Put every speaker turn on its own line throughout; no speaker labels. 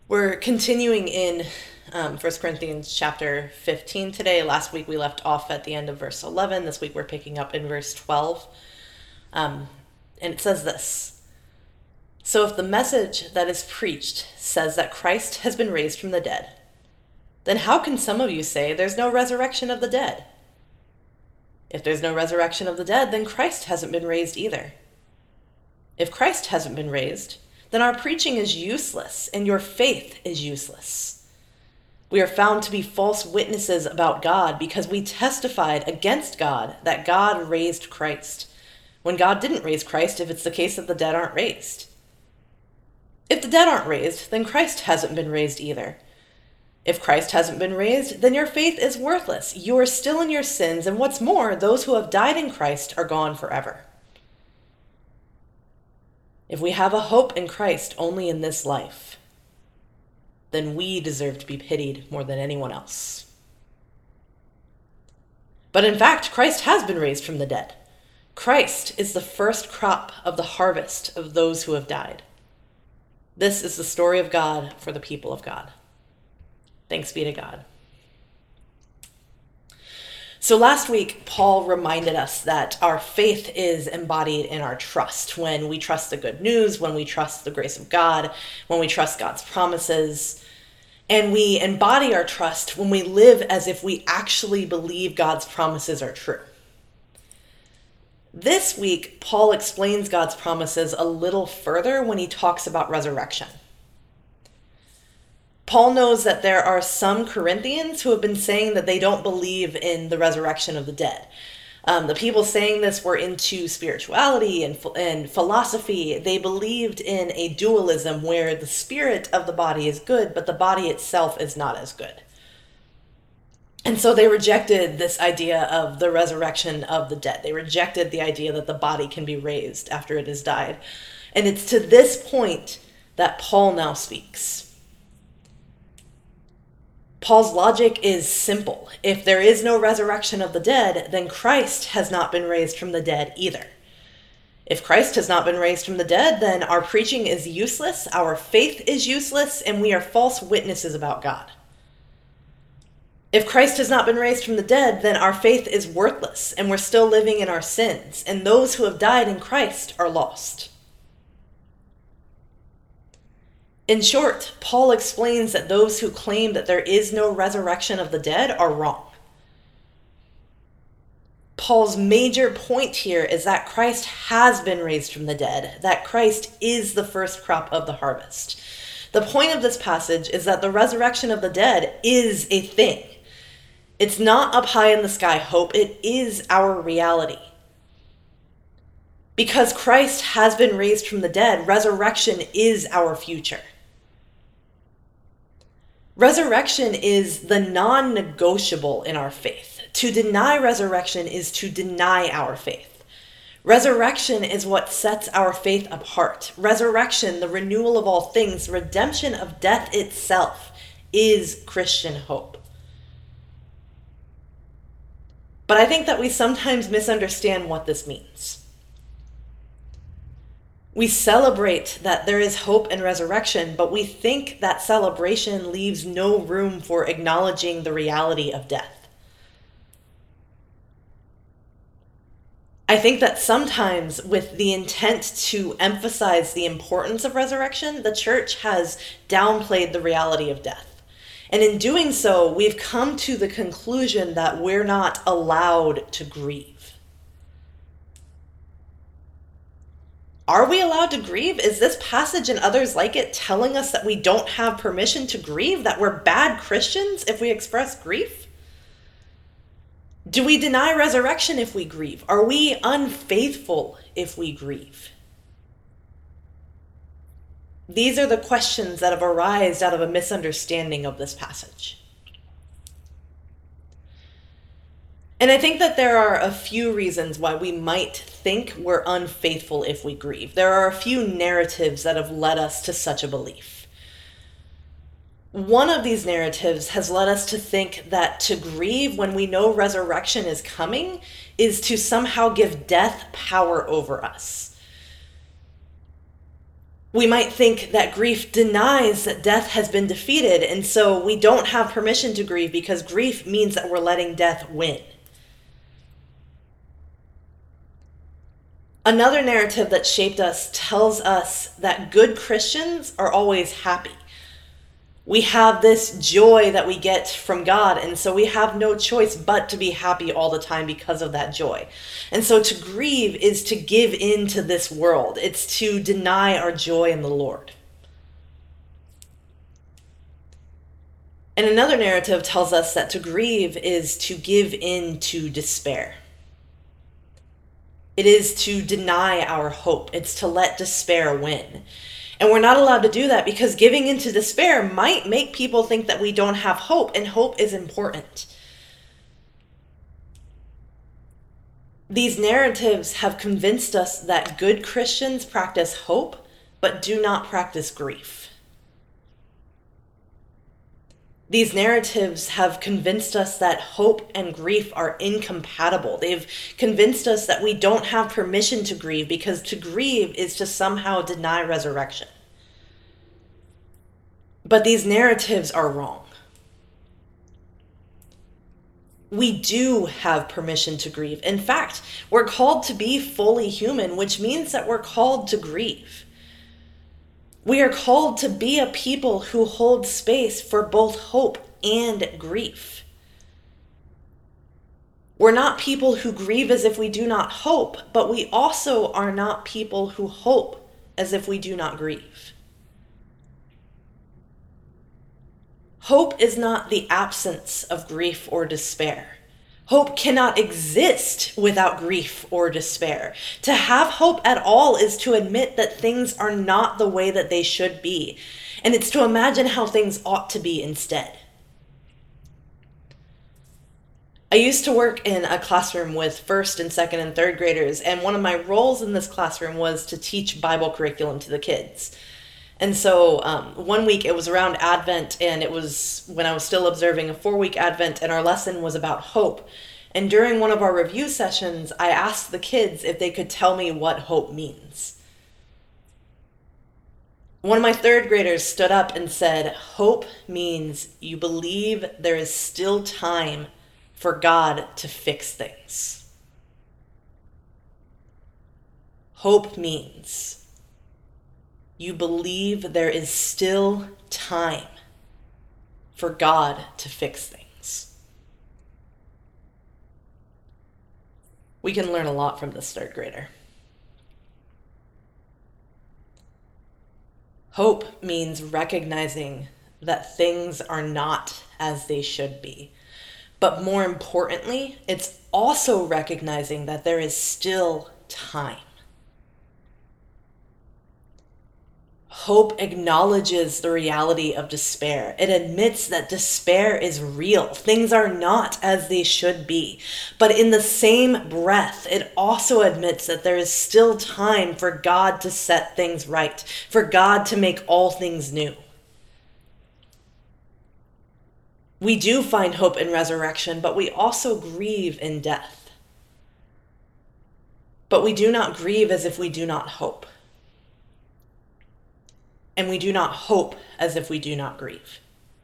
We're continuing in 1 Corinthians chapter 15 today. Last week we left off at the end of verse 11. This week we're picking up in verse 12. And it says this: "So if the message that is preached says that Christ has been raised from the dead, then how can some of you say there's no resurrection of the dead? If there's no resurrection of the dead, then Christ hasn't been raised either. If Christ hasn't been raised, then our preaching is useless and your faith is useless. We are found to be false witnesses about God because we testified against God that God raised Christ, when God didn't raise Christ if it's the case that the dead aren't raised. If the dead aren't raised, then Christ hasn't been raised either. If Christ hasn't been raised, then your faith is worthless. You are still in your sins, and what's more, those who have died in Christ are gone forever. If we have a hope in Christ only in this life, then we deserve to be pitied more than anyone else. But in fact, Christ has been raised from the dead. Christ is the first crop of the harvest of those who have died. This is the story of God for the people of God. Thanks be to God." So last week, Paul reminded us that our faith is embodied in our trust. When we trust the good news, when we trust the grace of God, when we trust God's promises, and we embody our trust when we live as if we actually believe God's promises are true. This week, Paul explains God's promises a little further when he talks about resurrection. Paul knows that there are some Corinthians who have been saying that they don't believe in the resurrection of the dead. The people saying this were into spirituality and philosophy. They believed in a dualism where the spirit of the body is good, but the body itself is not as good. And so they rejected this idea of the resurrection of the dead. They rejected the idea that the body can be raised after it has died. And it's to this point that Paul now speaks. Paul's logic is simple. If there is no resurrection of the dead, then Christ has not been raised from the dead either. If Christ has not been raised from the dead, then our preaching is useless, our faith is useless, and we are false witnesses about God. If Christ has not been raised from the dead, then our faith is worthless, and we're still living in our sins, and those who have died in Christ are lost. In short, Paul explains that those who claim that there is no resurrection of the dead are wrong. Paul's major point here is that Christ has been raised from the dead, that Christ is the first crop of the harvest. The point of this passage is that the resurrection of the dead is a thing. It's not up high in the sky hope, it is our reality. Because Christ has been raised from the dead, resurrection is our future. Resurrection is the non-negotiable in our faith. To deny resurrection is to deny our faith. Resurrection is what sets our faith apart. Resurrection, the renewal of all things, redemption of death itself, is Christian hope. But I think that we sometimes misunderstand what this means. We celebrate that there is hope and resurrection, but we think that celebration leaves no room for acknowledging the reality of death. I think that sometimes, with the intent to emphasize the importance of resurrection, the church has downplayed the reality of death. And in doing so, we've come to the conclusion that we're not allowed to grieve. Are we allowed to grieve? Is this passage and others like it telling us that we don't have permission to grieve, that we're bad Christians if we express grief? Do we deny resurrection if we grieve? Are we unfaithful if we grieve? These are the questions that have arisen out of a misunderstanding of this passage. And I think that there are a few reasons why we might think we're unfaithful if we grieve. There are a few narratives that have led us to such a belief. One of these narratives has led us to think that to grieve when we know resurrection is coming is to somehow give death power over us. We might think that grief denies that death has been defeated, and so we don't have permission to grieve because grief means that we're letting death win. Another narrative that shaped us tells us that good Christians are always happy. We have this joy that we get from God, and so we have no choice but to be happy all the time because of that joy. And so to grieve is to give in to this world. It's to deny our joy in the Lord. And another narrative tells us that to grieve is to give in to despair. It is to deny our hope. It's to let despair win. And we're not allowed to do that because giving into despair might make people think that we don't have hope, and hope is important. These narratives have convinced us that good Christians practice hope, but do not practice grief. These narratives have convinced us that hope and grief are incompatible. They've convinced us that we don't have permission to grieve because to grieve is to somehow deny resurrection. But these narratives are wrong. We do have permission to grieve. In fact, we're called to be fully human, which means that we're called to grieve. We are called to be a people who hold space for both hope and grief. We're not people who grieve as if we do not hope, but we also are not people who hope as if we do not grieve. Hope is not the absence of grief or despair. Hope cannot exist without grief or despair. To have hope at all is to admit that things are not the way that they should be, and it's to imagine how things ought to be instead. I used to work in a classroom with first and second and third graders, and one of my roles in this classroom was to teach Bible curriculum to the kids. And so one week it was around Advent, and it was when I was still observing a 4-week Advent, and our lesson was about hope. And during one of our review sessions, I asked the kids if they could tell me what hope means. One of my third graders stood up and said, "Hope means you believe there is still time for God to fix things." Hope means you believe there is still time for God to fix things. We can learn a lot from this third grader. Hope means recognizing that things are not as they should be. But more importantly, it's also recognizing that there is still time. Hope acknowledges the reality of despair. It admits that despair is real. Things are not as they should be. But in the same breath, it also admits that there is still time for God to set things right, for God to make all things new. We do find hope in resurrection, but we also grieve in death. But we do not grieve as if we do not hope. And we do not hope as if we do not grieve.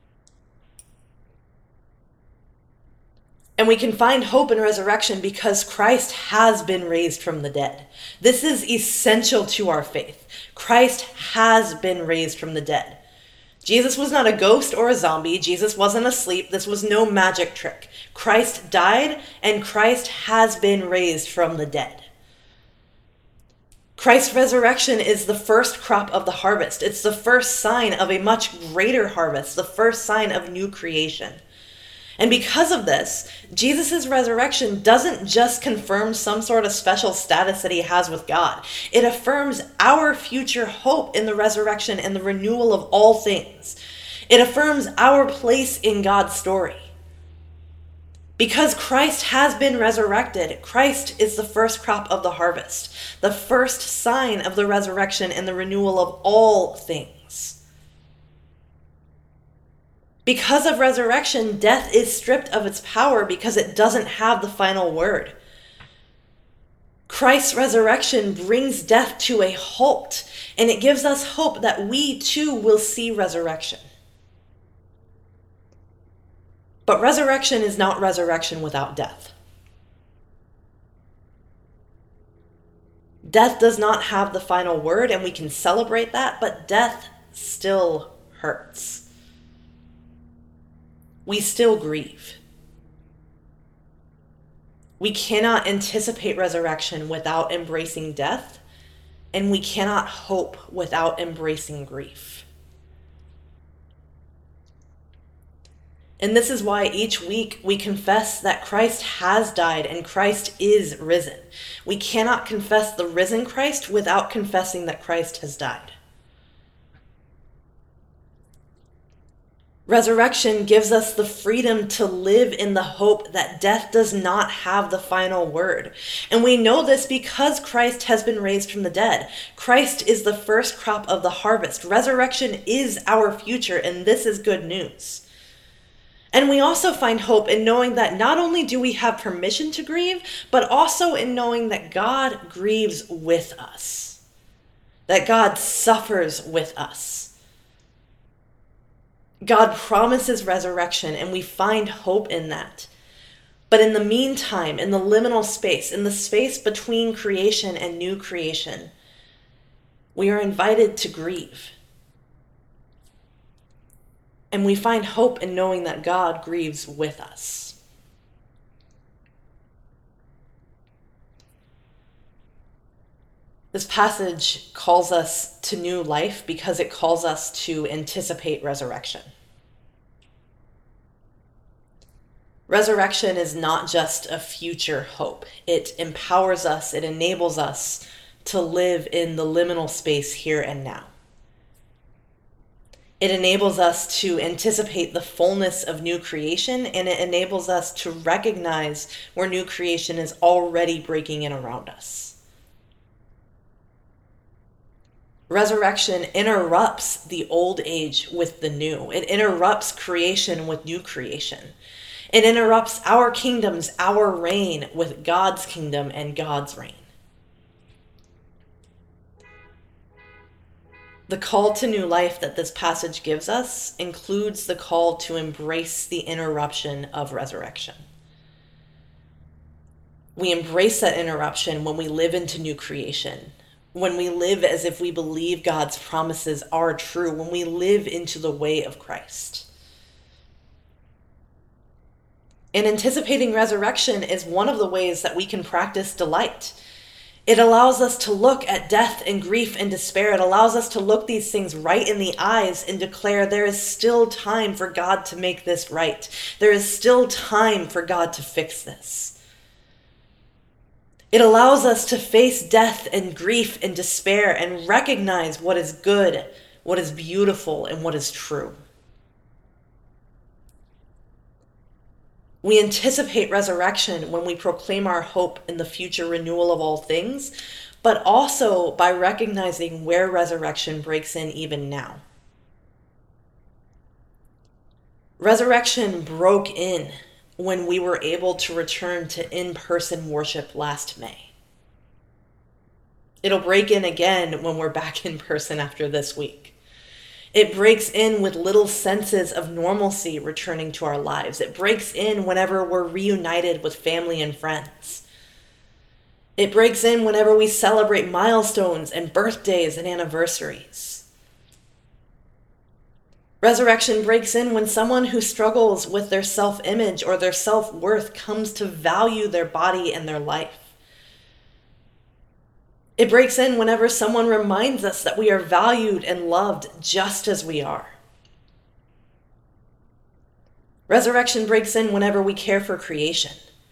And we can find hope in resurrection because Christ has been raised from the dead. This is essential to our faith. Christ has been raised from the dead. Jesus was not a ghost or a zombie. Jesus wasn't asleep. This was no magic trick. Christ died, and Christ has been raised from the dead. Christ's resurrection is the first crop of the harvest. It's the first sign of a much greater harvest, the first sign of new creation. And because of this, Jesus' resurrection doesn't just confirm some sort of special status that he has with God. It affirms our future hope in the resurrection and the renewal of all things. It affirms our place in God's story. Because Christ has been resurrected, Christ is the first crop of the harvest, the first sign of the resurrection and the renewal of all things. Because of resurrection, death is stripped of its power because it doesn't have the final word. Christ's resurrection brings death to a halt, and it gives us hope that we too will see resurrection. But resurrection is not resurrection without death. Death does not have the final word, and we can celebrate that, but death still hurts. We still grieve. We cannot anticipate resurrection without embracing death, and we cannot hope without embracing grief. And this is why each week we confess that Christ has died and Christ is risen. We cannot confess the risen Christ without confessing that Christ has died. Resurrection gives us the freedom to live in the hope that death does not have the final word. And we know this because Christ has been raised from the dead. Christ is the first crop of the harvest. Resurrection is our future, and this is good news. And we also find hope in knowing that not only do we have permission to grieve, but also in knowing that God grieves with us, that God suffers with us. God promises resurrection, and we find hope in that. But in the meantime, in the liminal space, in the space between creation and new creation, we are invited to grieve. And we find hope in knowing that God grieves with us. This passage calls us to new life because it calls us to anticipate resurrection. Resurrection is not just a future hope. It empowers us, it enables us to live in the liminal space here and now. It enables us to anticipate the fullness of new creation, and it enables us to recognize where new creation is already breaking in around us. Resurrection interrupts the old age with the new. It interrupts creation with new creation. It interrupts our kingdoms, our reign, with God's kingdom and God's reign. The call to new life that this passage gives us includes the call to embrace the interruption of resurrection. We embrace that interruption when we live into new creation, when we live as if we believe God's promises are true, when we live into the way of Christ. And anticipating resurrection is one of the ways that we can practice delight. It allows us to look at death and grief and despair. It allows us to look these things right in the eyes and declare there is still time for God to make this right. There is still time for God to fix this. It allows us to face death and grief and despair and recognize what is good, what is beautiful, and what is true. We anticipate resurrection when we proclaim our hope in the future renewal of all things, but also by recognizing where resurrection breaks in even now. Resurrection broke in when we were able to return to in-person worship last May. It'll break in again when we're back in person after this week. It breaks in with little senses of normalcy returning to our lives. It breaks in whenever we're reunited with family and friends. It breaks in whenever we celebrate milestones and birthdays and anniversaries. Resurrection breaks in when someone who struggles with their self-image or their self-worth comes to value their body and their life. It breaks in whenever someone reminds us that we are valued and loved just as we are. Resurrection breaks in whenever we care for creation.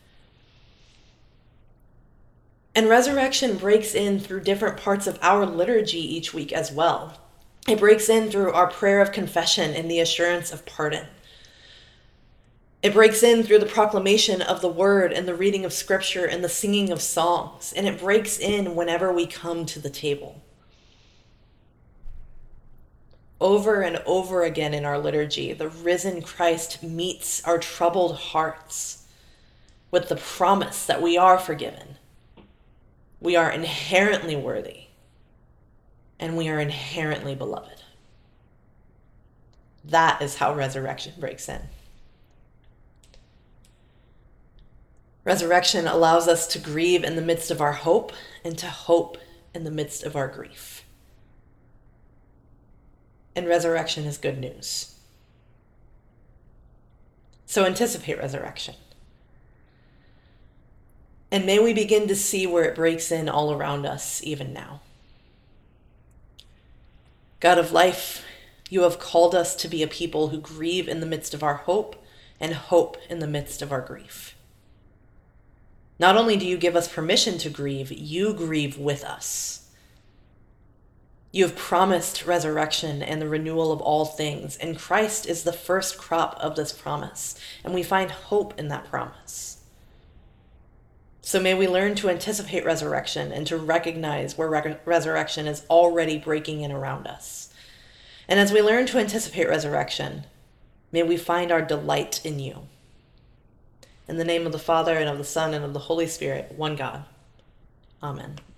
And resurrection breaks in through different parts of our liturgy each week as well. It breaks in through our prayer of confession and the assurance of pardon. It breaks in through the proclamation of the word and the reading of scripture and the singing of songs. And it breaks in whenever we come to the table. Over and over again in our liturgy, the risen Christ meets our troubled hearts with the promise that we are forgiven. We are inherently worthy, and we are inherently beloved. That is how resurrection breaks in. Resurrection allows us to grieve in the midst of our hope and to hope in the midst of our grief. And resurrection is good news. So anticipate resurrection. And may we begin to see where it breaks in all around us, even now. God of life, you have called us to be a people who grieve in the midst of our hope and hope in the midst of our grief. Not only do you give us permission to grieve, you grieve with us. You have promised resurrection and the renewal of all things, and Christ is the first crop of this promise, and we find hope in that promise. So may we learn to anticipate resurrection and to recognize where resurrection is already breaking in around us. And as we learn to anticipate resurrection, may we find our delight in you. In the name of the Father, and of the Son, and of the Holy Spirit, one God. Amen.